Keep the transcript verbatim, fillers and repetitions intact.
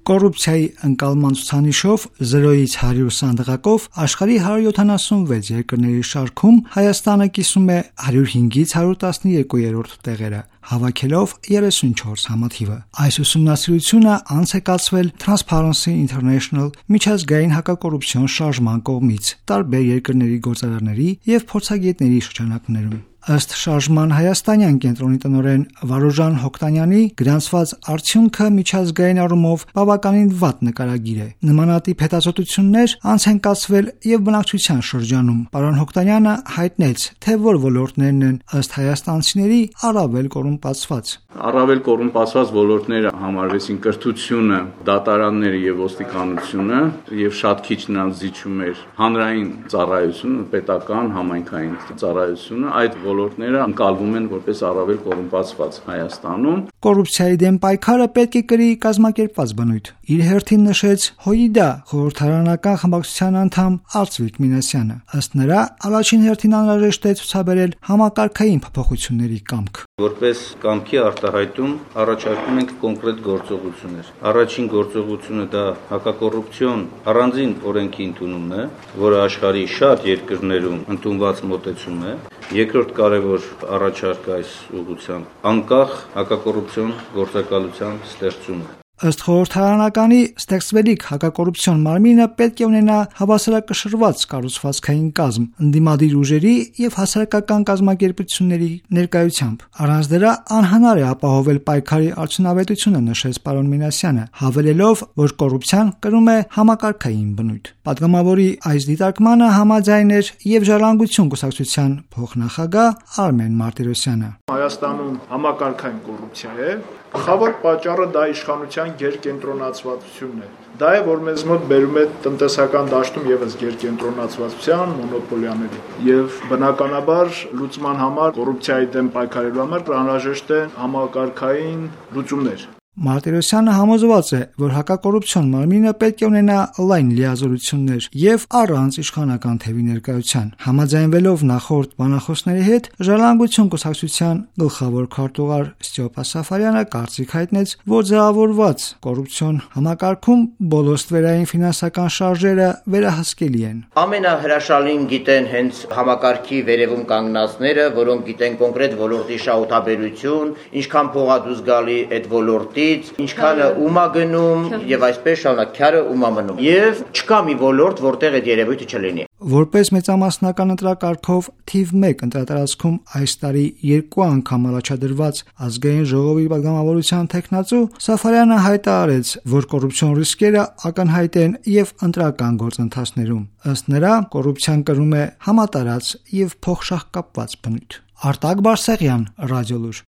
Կոռուպցիայի ընկալման ցուցանիշով զրոյից հարյուր սանդղակով աշխարհի հարյուր յոթանասունվեց երկրների շարքում Հայաստանը կիսում է հարյուր հինգից հարյուր տասնյոթերորդ տեղերը, հավաքելով երեսունչորս համաթիվը։ Այս ուսումնասիրությունը անց է կացվել Transparency International միջազգային հակակոռուպցիոն շարժման կողմից տարբեր երկրների գործարարների եւ փորձագետների շրջանակներում։ Ըստ շարժման հայաստանյան կենտրոնի տնօրեն Վարուժան Հոկտանյանի գրանցված արդյունքը միջազգային առումով բավականին վատ նկարագիր է։ Նմանատիպ հետազոտություններ անց են կացվել եւ բնակչության շրջանում։ Պարոն Հոկտանյանը հայտնեց, թե որ ոլորտներն են ըստ հայաստանցիների առավել կոռումպացված։ Առավել կոռումպացված ոլորտները համարվեցին կրթությունը, դատարանները եւ ոստիկանությունը եւ շատ քիչ նրանց զիջում էր հանրային ծառայությունը, պետական, համայնքային ծառայությունը։ Այդ ոլորտները ընկալվում են որպես առավել կոռումպացված Հայաստանում։ Կոռուպցիայի դեմ պայքարը պետք է կրի կազմակերպված բնույթ։ Իր հերթին նշեց հոյիդա խորհրդարանական խմբակցության անդամ Արծվիկ Մինասյանը։ Ըստ նրա, առաջին հերթին անհրաժեշտ է ցուցաբերել համակարգային փոփոխությունների կամք։ Որպես կամքի արտահայտում առաջարկում ենք կոնկրետ գործողություններ։ Առաջին գործողությունը դա հակակոռուպցիոն առանձին օրենքի ընդունումն է, որը աշխարհի շատ երկրներում ընդունված մոտեցում է։ Երկրորդ կարևոր առաջարկը այս ուղղությամբ անկախ հակակոռուպցիոն գործակալության ստեղծումը։ Ըստ խորհրդարանականի ստեղծվելիք հակակոռուպցիոն մարմինը պետք է ունենա հավասարակշռված կառուցվածքային կազմ, ընդդիմադիր ուժերի եւ հասարակական կազմակերպությունների ներկայությամբ։ Առանց դրա անհնար է ապահովել պայքարի արդյունավետությունը, նշեց պարոն Մինասյանը, հավելելով, որ կոռուպցիան կրում է համակարգային բնույթ։ Պատգամավորի այս դիտարկմանը համաձայն էր եւ Ժառանգություն կուսակցության փոխնախագահ Արմեն Մարտիրոսյանը։ Հայաստանում համակարգային կոռուպցիա է, գլխավոր պատճառը դա իշխանության գերկենտրոնացվածությունն է։ Դա է, որ մեզ մոտ բերում է տնտեսական դաշտում եւս գերկենտրոնացվածության, մոնոպոլիաների։ Եվ բնականաբար լուծման համար կոռուպցիայի դեմ պայքարելու համար անհրաժեշտ է համակարգային լուծումներ։ Մարտիրոսյանը համոզված է, որ հակակոռուպցիոն մարմինը պետք է ունենա լայն լիազորություններ եւ առանց իշխանական թևի ներկայության։ Համաձայնվելով նախորդ բանախոսների հետ, Ժառանգություն կուսակցության գլխավոր քարտուղար Ստեփա Սաֆարյանը կարծիք հայտնեց, որ ձևավորված կոռուպցիոն համակարգում բոլոր ստվերային ֆինանսական շարժերը վերահսկելի են։ Ամենահրաշալին գիտեն հենց համակարգի վերևում կանգնածները, որոնք գիտեն կոնկրետ ոլորտի շահութաբերություն, ինչքան փողադուս գալի այդ ոլորտի ինչքանը ումա գնում եւ այսպես շարունակ քյարը ումա մնում եւ չկա մի ոլորտ որտեղ այդ երևույթը չլինի։ Որպես մեծամասնական ընտրակարգով թիվ մեկ ընտրատարածքում այս տարի երկու անգամ առաջադրված ազգային ժողովի պատգամավորության տեխնացու Սաֆարյանը հայտարարեց, որ կոռուպցիոն ռիսկերը ակնհայտ են եւ ընտրական գործընթացներում։ Ըստ նրա, կոռուպցիան կրում է համատարած եւ փոխշահկապված բնույթ։ Արտակ Բարսեղյան, Ռադիոլուր։